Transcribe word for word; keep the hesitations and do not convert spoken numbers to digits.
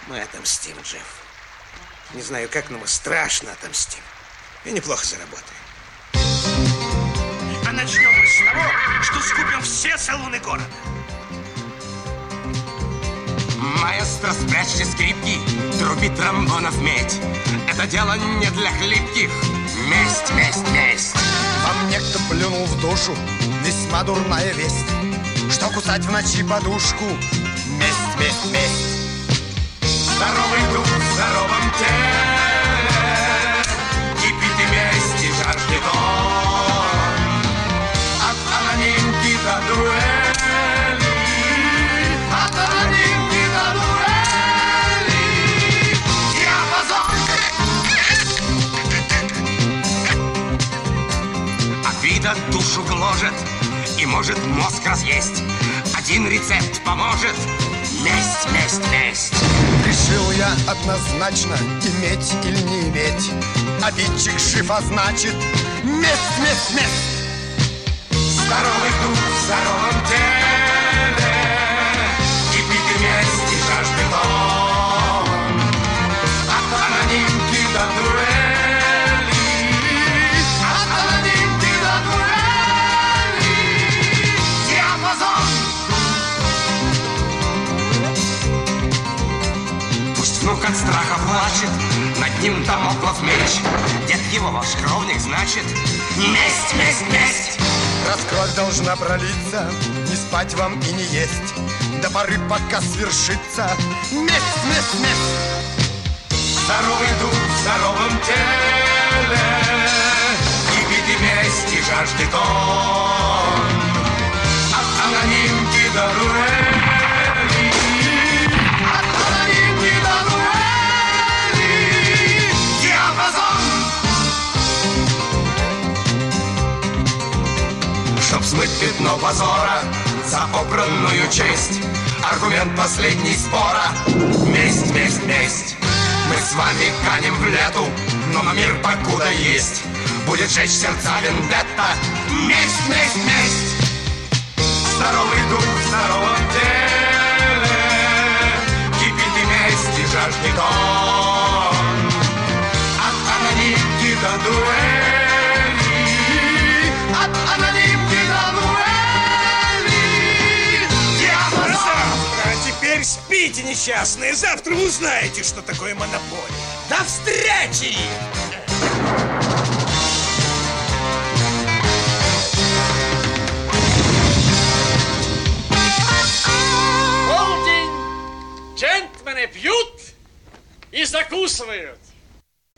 Мы отомстим, Джефф. Не знаю как, но мы страшно отомстим. И неплохо заработаем. А начнем мы с того, что скупим все салоны города. Маэстро, спрячьте скрипки, труби тромбонов медь. Это дело не для хлипких. Месть, месть, месть. Вам некто плюнул в душу, весьма дурная весть, что кусать в ночи подушку. Месть, месть, месть. Здоровый дух в здоровом теле, кипит и месть, и жаждет он. От анонимки до дуэли, от анонимки до дуэли. Диапазон. Обида душу гложет и может мозг разъесть. Один рецепт поможет. Месть, месть, месть. Решил я однозначно, иметь или не иметь. Обидчик жив, а значит месть, месть, месть. Здоровый дух в здоровом теле, кипит и месть, и жаждет он. От анонимки до дуэли, от анонимки до дуэли. Диапазон. Внук от страха плачет, над ним дамоклов меч. Дед его ваш кровник, значит, месть, месть, месть. Раз кровь должна пролиться, не спать вам и не есть до поры, пока свершится месть, месть, месть. Здоровый дух в здоровом теле, кипит и месть, и жаждет он. От анонимки до дуэли. Чтоб смыть пятно позора за обранную честь, аргумент последний спора. Месть, месть, месть. Мы с вами канем в лету, но на мир покуда есть будет жечь сердца вендетта. Месть, месть, месть. Здоровый дух в здоровом теле, кипит и месть, и жаждет он. От анонимки до дуэли, от анонимки до дуэли. Диапазон. А теперь спите, несчастные. Завтра вы узнаете, что такое монополия. До встречи! Полдень. Джентльмены пьют и закусывают.